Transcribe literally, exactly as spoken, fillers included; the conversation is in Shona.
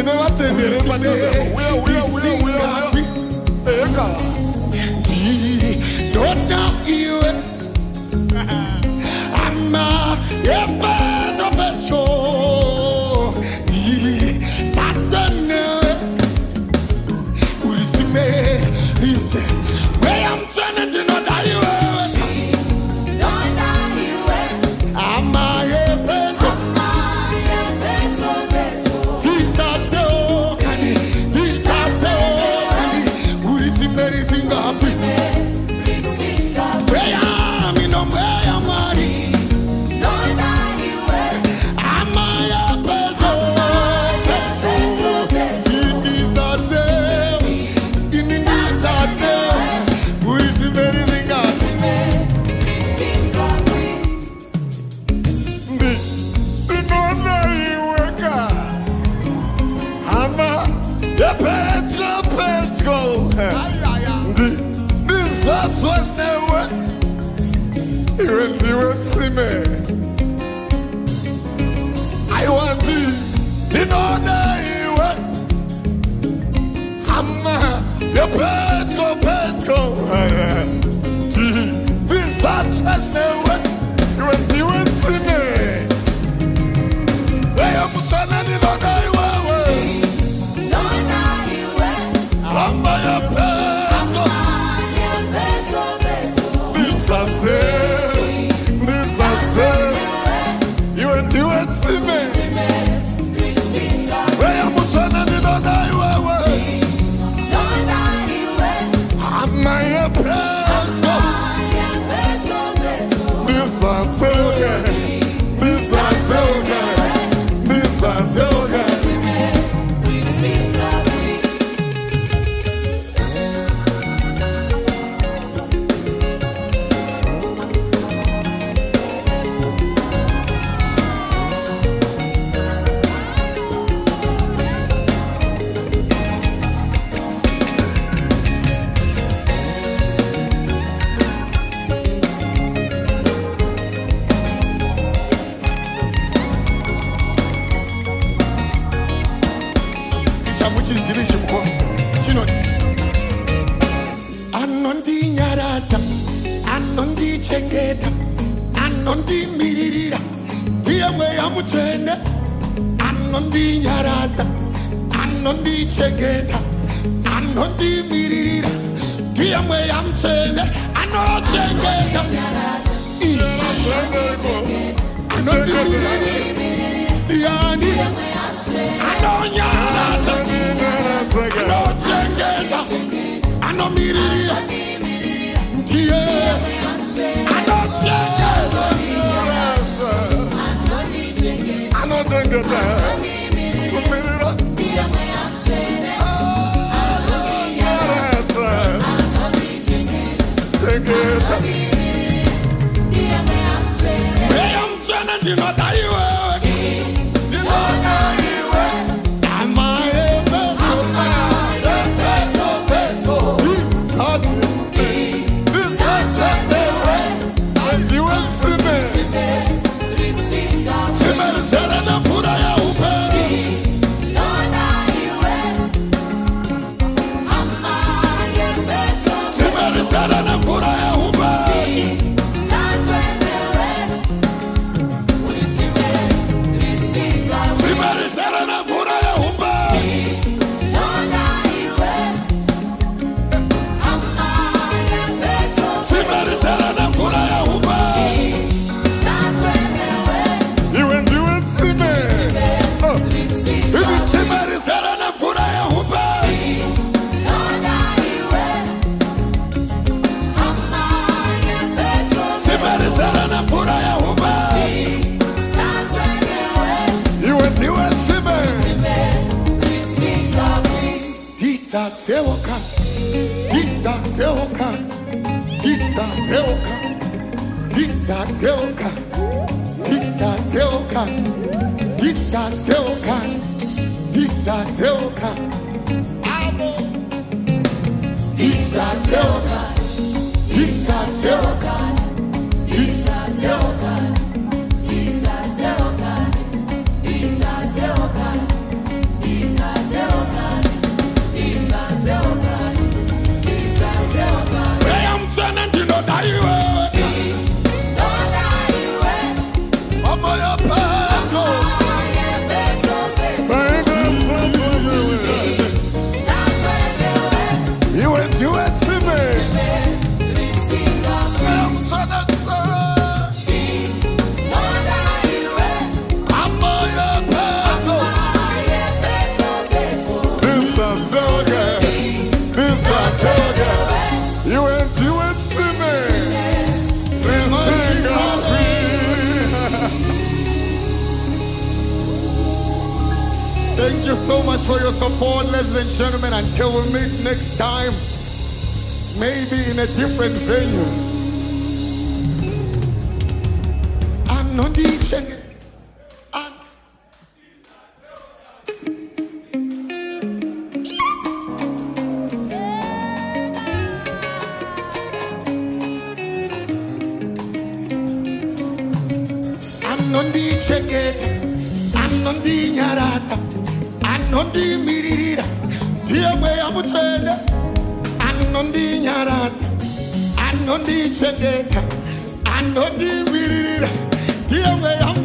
never tell me. We are, we are, we are, we are. Don't know you. I'm a yes, of a show. That's the name. Who is me? He said, where I'm trying to know that you are. Don't die you. I'm a yes, I'm a yes, of this are so canny. This are so canny. Who is me? Sing Africa. Where am I? No, where am I? Don't die you. I'm a person. In this hotel, in this hotel, who is in everything else? The no you work. I'm a the page go page go. The this that's what they were. You and you and see me. I want to, you know that you are. I'm a, your page go, page go. This that's what they were. You and you and see me. They are pushing and you know that you are. Don't die you. I'm a your page go. Let's go, let's go. This that's it. This that's it. You and you and see me. Where am I trying to know that you are? Don't die you. I'm a page go. Let's go, let's go. This that's it. This that's it. This that's it. Anondi nyarata, anondi chengeta, anondi miririra, diamwe amutrene, anondi nyarata, anondi chengeta, anondi miririra, diamwe amutrene, anondi chengeta, anondi miririra, diani, anondi nyarata, anondi chengeta. I know me, dear. I know check. I know check. You know that you are. You know that you are. Am I ever? This is the way, and you will see me. See me, the children of food I have see me, the children of food I have see me, the children of food I have you and you and see me. Oh, if you see me, the children of food I have see me, the children of food I have you and you and see me. Disa teoka, disa teoka, disa teoka, disa teoka, disa teoka, disa teoka, disa teoka, amo, disa teoka, disa teoka, disa teoka, disa teoka, disa teoka, disa Thank you so much for your support, ladies and gentlemen. Until we meet next time, maybe in a different venue. I'm not teaching. Anondi chengeta, anondi nyaratsa, anondi miririra, ndiye mweya mutsvene. Anondi nyaratsa, anondi chengeta, anondi miririra, ndiye mweya